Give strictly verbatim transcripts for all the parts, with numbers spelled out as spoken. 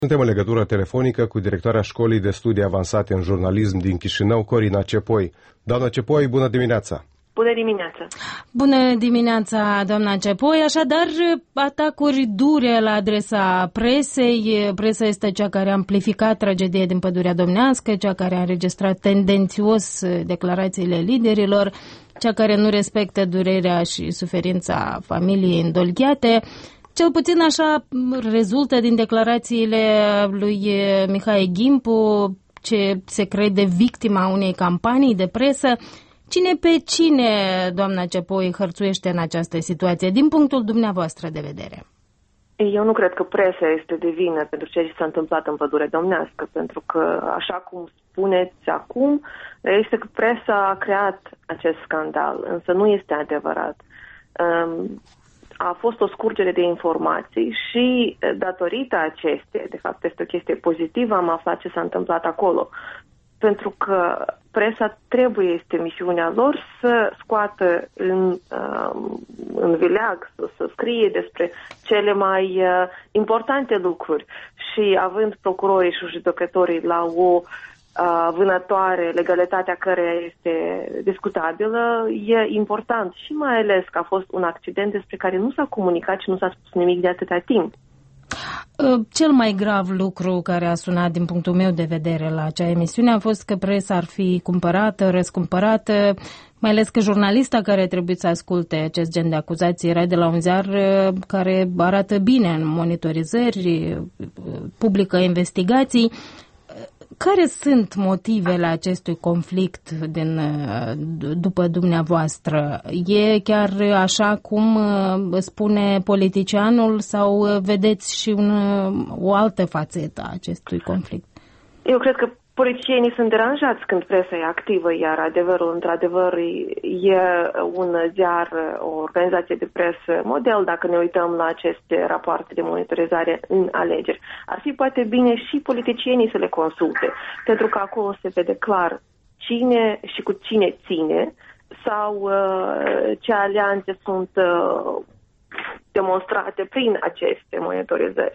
Suntem în legătură telefonică cu directoarea Școlii de Studii Avansate în Jurnalism din Chișinău, Corina Cepoi. Doamna Cepoi, bună dimineața! Bună dimineața! Bună dimineața, doamna Cepoi. Așadar, atacuri dure la adresa presei. Presa este cea care a amplificat tragedia din Pădurea Domnească, cea care a înregistrat tendențios declarațiile liderilor, cea care nu respectă durerea și suferința familiei îndolghiate. Cel puțin așa rezultă din declarațiile lui Mihai Ghimpu, ce se crede victima unei campanii de presă. Cine pe cine, doamna Cepoi, hărțuiește în această situație, din punctul dumneavoastră de vedere? Eu nu cred că presa este de vină pentru ceea ce s-a întâmplat în Pădurea Domnească, pentru că, așa cum spuneți acum, este că presa a creat acest scandal, însă nu este adevărat. A fost o scurgere de informații și, datorită acestei, de fapt este o chestie pozitivă, am aflat ce s-a întâmplat acolo. Pentru că presa trebuie, este misiunea lor, să scoată în, în vileag, să, să scrie despre cele mai importante lucruri. Și având procurorii și judecătorii la o vânătoare, legalitatea care este discutabilă, e important. Și mai ales că a fost un accident despre care nu s-a comunicat și nu s-a spus nimic de atâta timp. Cel mai grav lucru care a sunat din punctul meu de vedere la acea emisiune a fost că presa ar fi cumpărată, răscumpărată, mai ales că jurnalista care trebuie să asculte acest gen de acuzații era de la un ziar care arată bine în monitorizări, publică investigații. Care sunt motivele acestui conflict din, după dumneavoastră? E chiar așa cum spune politicianul sau vedeți și un, o altă fațetă a acestui conflict? Eu cred că politicienii sunt deranjați când presa e activă, iar adevărul, într-adevăr, e un ziar, o organizație de presă model, dacă ne uităm la aceste rapoarte de monitorizare în alegeri. Ar fi poate bine și politicienii să le consulte, pentru că acolo se vede clar cine și cu cine ține sau uh, ce alianțe sunt uh, demonstrate prin aceste monitorizări.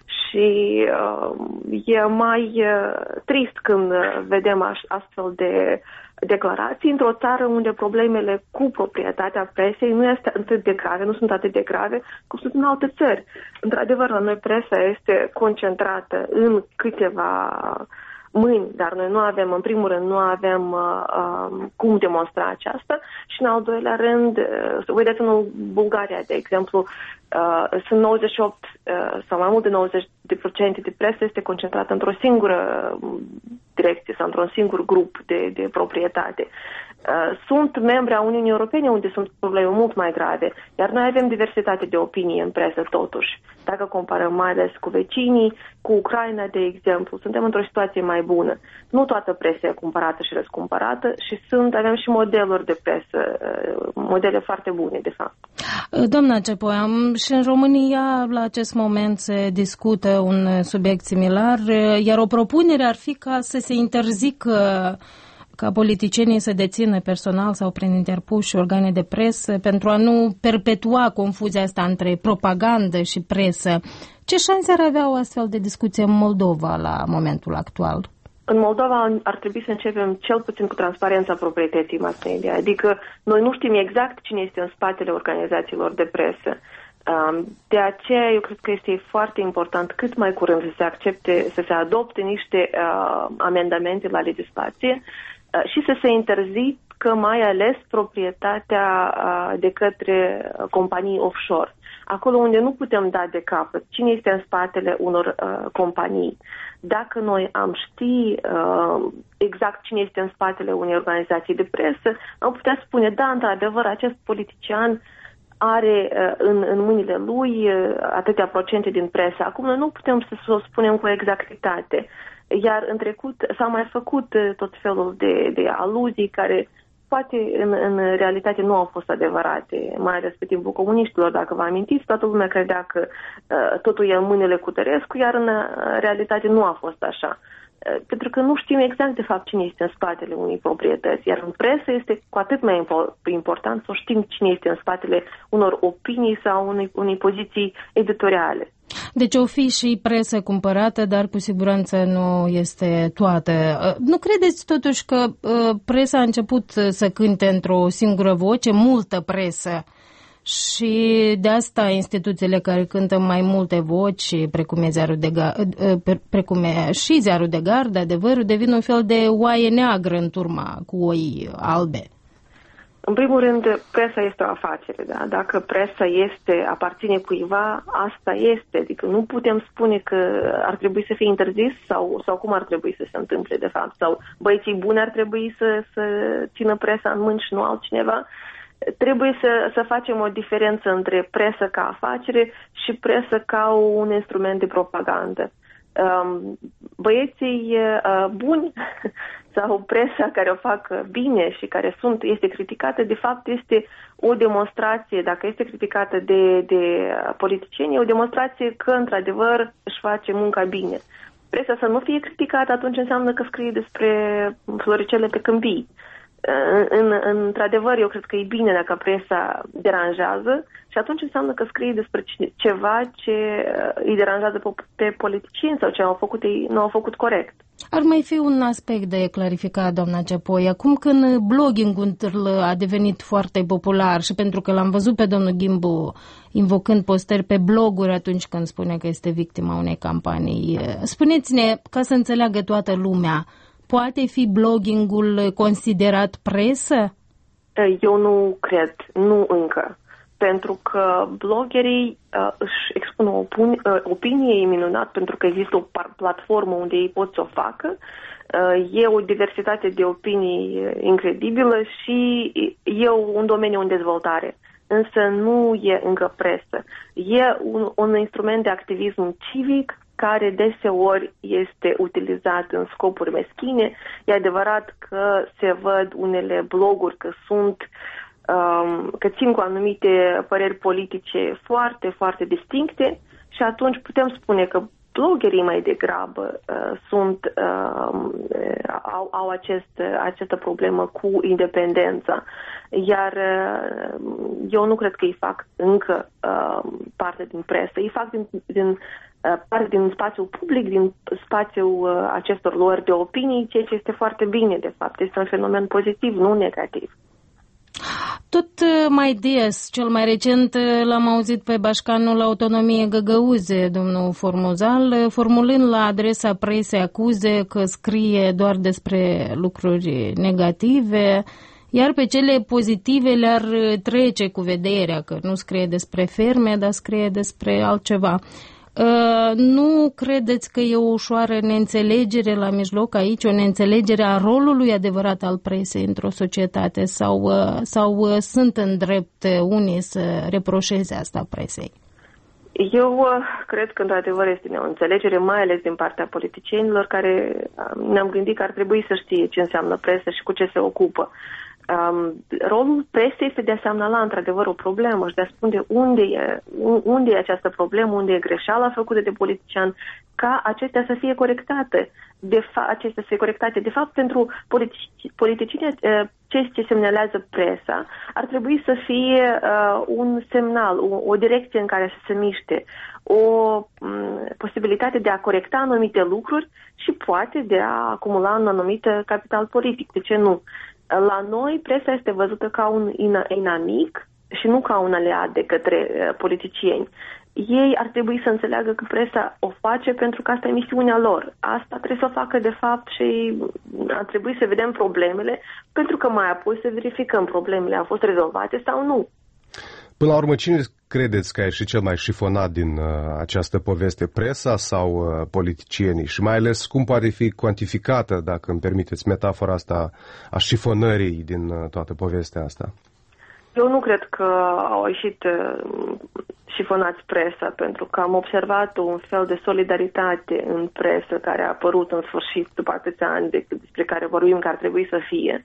Și uh, e mai uh, trist când vedem aș, astfel de declarații într-o țară unde problemele cu proprietatea presei nu este atât de grave, nu sunt atât de grave cum sunt în alte țări. Într-adevăr, la noi presa este concentrată în câteva mâini, dar noi nu avem, în primul rând, nu avem uh, uh, cum demonstra aceasta și, în al doilea rând, uh, vedeți în Bulgaria, de exemplu, uh, sunt nouăzeci și opt uh, sau mai mult de nouăzeci de procente de presă este concentrată într-o singură direcție sau într-un singur grup de, de proprietate. Uh, sunt membri a Uniunii Europene unde sunt probleme mult mai grave, iar noi avem diversitate de opinie în presă totuși. Dacă comparăm mai ales cu vecinii, cu Ucraina, de exemplu, suntem într-o situație mai bună. Nu toată presa e cumpărată și răscumpărată și sunt, avem și modeluri de presă, modele foarte bune, de fapt. Doamna Cepoi, și în România la acest moment se discută un subiect similar, iar o propunere ar fi ca să se interzică ca politicienii să dețină personal sau prin interpuși organe de presă pentru a nu perpetua confuzia asta între propagandă și presă. Ce șanse ar avea o astfel de discuție în Moldova la momentul actual? În Moldova ar trebui să începem cel puțin cu transparența proprietății mass media. Adică noi nu știm exact cine este în spatele organizațiilor de presă. De aceea eu cred că este foarte important cât mai curând să se accepte, să se adopte niște uh, amendamente la legislație uh, și să se interzică mai ales proprietatea uh, de către companii offshore. Acolo unde nu putem da de capăt cine este în spatele unor uh, companii. Dacă noi am ști uh, exact cine este în spatele unei organizații de presă, am putea spune, da, într-adevăr, acest politician are uh, în, în mâinile lui uh, atâtea procente din presă. Acum noi nu putem să o spunem cu exactitate. Iar în trecut s-a mai făcut uh, tot felul de, de aluzii care poate în, în realitate nu au fost adevărate, mai ales pe timpul comuniștilor. Dacă vă amintiți, toată lumea credea că uh, totul e în mâinile Cutărescu, iar în uh, realitate nu a fost așa. pentru că nu știm exact de fapt cine este în spatele unei proprietăți, iar în presă este cu atât mai important să știm cine este în spatele unor opinii sau unei, unei poziții editoriale. Deci o fi și presă cumpărată, dar cu siguranță nu este toată. Nu credeți totuși că presa a început să cânte într-o singură voce, multă presă, și de asta instituțiile care cântă mai multe voci, precum e, ziarul de ga- precum e și Ziarul de Gardă, Adevărul, devin un fel de oaie neagră în turma cu oi albe? În primul rând, presa este o afacere, da? Dacă presa este, aparține cuiva, asta este. Adică nu putem spune că ar trebui să fie interzis sau, sau cum ar trebui să se întâmple, de fapt. Sau băieții buni ar trebui să, să țină presa în mâini și nu altcineva. Trebuie să, să facem o diferență între presă ca afacere și presă ca un instrument de propagandă. Băieții buni sau presa care o fac bine și care sunt, este criticată, de fapt este o demonstrație, dacă este criticată de, de politicieni, e o demonstrație că într-adevăr își face munca bine. Presa să nu fie criticată, atunci înseamnă că scrie despre floricele pe câmpii. În, în, într-adevăr, eu cred că e bine dacă presa deranjează și atunci înseamnă că scrie despre ceva ce îi deranjează pe, pe politicieni sau ce au făcut ei, nu au făcut corect. Ar mai fi un aspect de clarificat, doamna Cepoi. Acum când blogging-ul a devenit foarte popular și pentru că l-am văzut pe domnul Ghimbu invocând postări pe bloguri atunci când spune că este victima unei campanii, spuneți-ne, ca să înțeleagă toată lumea, poate fi blogging-ul considerat presă? Eu nu cred, nu încă. Pentru că bloggerii uh, își expun o opini- uh, opinie, e minunat, pentru că există o platformă unde ei pot să o facă. Uh, e o diversitate de opinii incredibilă și e un domeniu în dezvoltare. Însă nu e încă presă. E un, un instrument de activism civic care deseori este utilizat în scopuri meschine. E adevărat că se văd unele bloguri că sunt, um, că țin cu anumite păreri politice foarte, foarte distincte și atunci putem spune că bloggerii mai degrabă uh, sunt, uh, au, au acest, această problemă cu independența. Iar uh, eu nu cred că îi fac încă uh, parte din presă. Îi fac din, din parte din spațiul public, din spațiul uh, acestor luări de opinii, ceea ce este foarte bine, de fapt. Este un fenomen pozitiv, nu negativ. Tot mai des, cel mai recent, l-am auzit pe bașcanul Autonomie Găgăuze, domnul Formuzal, formulând la adresa presei acuze că scrie doar despre lucruri negative, iar pe cele pozitive le-ar trece cu vederea, că nu scrie despre ferme, dar scrie despre altceva. Uh, nu credeți că e o ușoară neînțelegere la mijloc aici, o neînțelegere a rolului adevărat al presei într-o societate sau, uh, sau uh, sunt în drept unii să reproșeze asta presei? Eu uh, cred că într-adevăr este o înțelegere, mai ales din partea politicienilor care uh, ne-am gândit că ar trebui să știe ce înseamnă presă și cu ce se ocupă. Um, rolul presei este de a semnala într-adevăr o problemă și de a spune unde e, unde e această problemă, unde e greșeala făcută de politician, ca acestea să fie corectate. De fa- acestea să fie corectate. De fapt, pentru politici- politicieni, ce se semnalează presa ar trebui să fie uh, un semnal, o, o direcție în care să se miște, o um, posibilitate de a corecta anumite lucruri și poate de a acumula un anumit capital politic. De ce nu? La noi, presa este văzută ca un inamic și nu ca un aliat de către uh, politicieni. Ei ar trebui să înțeleagă că presa o face pentru că asta e misiunea lor. Asta trebuie să o facă de fapt și ar trebui să vedem problemele pentru că mai apoi să verificăm problemele au fost rezolvate sau nu. Până la urmă, cine credeți că a ieșit cel mai șifonat din uh, această poveste, presa sau uh, politicienii? Și mai ales cum poate fi cuantificată, dacă îmi permiteți metafora asta, a șifonării din uh, toată povestea asta? Eu nu cred că au ieșit uh, șifonați presa, pentru că am observat un fel de solidaritate în presă care a apărut în sfârșit după atâția ani de, despre care vorbim că ar trebui să fie.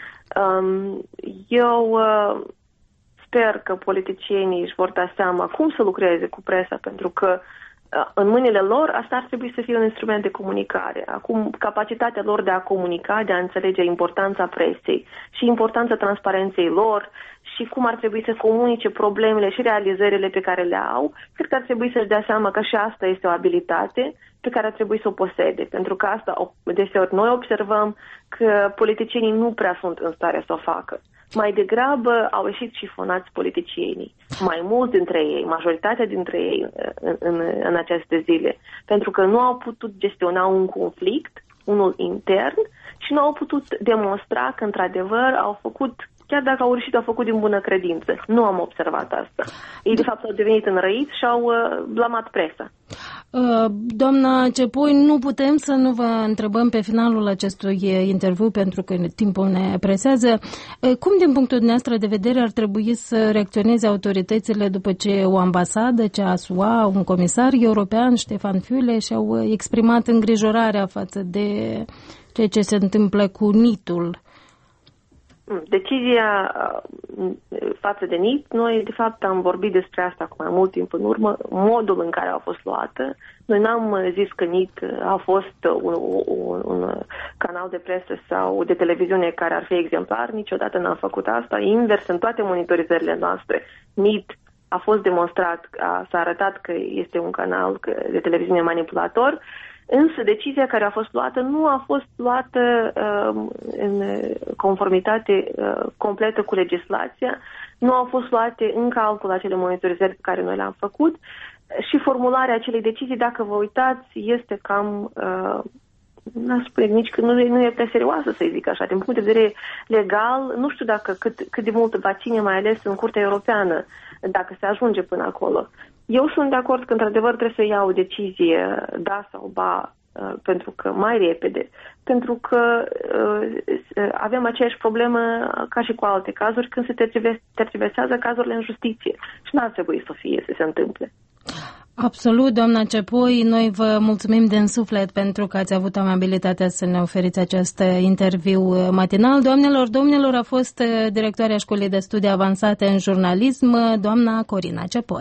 Um, eu uh, sper că politicienii își vor da seama cum să lucreze cu presa, pentru că în mâinile lor, asta ar trebui să fie un instrument de comunicare. Acum, capacitatea lor de a comunica, de a înțelege importanța presei și importanța transparenței lor și cum ar trebui să comunice problemele și realizările pe care le au, cred că ar trebui să-și dea seama că și asta este o abilitate pe care ar trebui să o posede. Pentru că asta, deseori, noi observăm că politicienii nu prea sunt în stare să o facă. Mai degrabă au ieșit șifonați politicienii, mai mulți dintre ei, majoritatea dintre ei în, în, în aceste zile, pentru că nu au putut gestiona un conflict, unul intern, și nu au putut demonstra că, într-adevăr, au făcut, chiar dacă au reușit, au făcut din bună credință. Nu am observat asta. Ei, de fapt, au devenit înrăiți și au uh, blamat presa. Doamna Cepoi, nu putem să nu vă întrebăm pe finalul acestui interviu, pentru că timpul ne presează. Cum, din punctul dumneavoastră de vedere, ar trebui să reacționeze autoritățile după ce o ambasadă, cea a S U A, un comisar european, Ștefan Füle, și-au exprimat îngrijorarea față de ceea ce se întâmplă cu nitul? Decizia față de N I T, noi de fapt am vorbit despre asta cu mai mult timp în urmă, modul în care a fost luată. Noi n-am zis că N I T a fost un, un, un canal de presă sau de televiziune care ar fi exemplar, niciodată n-am făcut asta. Invers, în toate monitorizările noastre, N I T a fost demonstrat, a, s-a arătat că este un canal de televiziune manipulator. Însă decizia care a fost luată nu a fost luată uh, în conformitate uh, completă cu legislația, nu au fost luate în calcul acele monitorizări pe care noi le-am făcut și formularea acelei decizii, dacă vă uitați, este cam, uh, n-aș spune nici că nu, nu e prea serioasă, să zic așa. Din punct de vedere legal, nu știu dacă cât, cât de mult va ține, mai ales în Curtea Europeană, dacă se ajunge până acolo. Eu sunt de acord că, într-adevăr, trebuie să iau o decizie, da sau ba, pentru că mai repede, pentru că uh, avem aceeași problemă ca și cu alte cazuri când se tergiversează cazurile în justiție și n-ar trebui să fie, să se întâmple. Absolut, doamna Cepoi, noi vă mulțumim din suflet pentru că ați avut amabilitatea să ne oferiți acest interviu matinal. Doamnelor, domnilor, a fost directoarea Școlii de Studii Avansate în Jurnalism, doamna Corina Cepoi.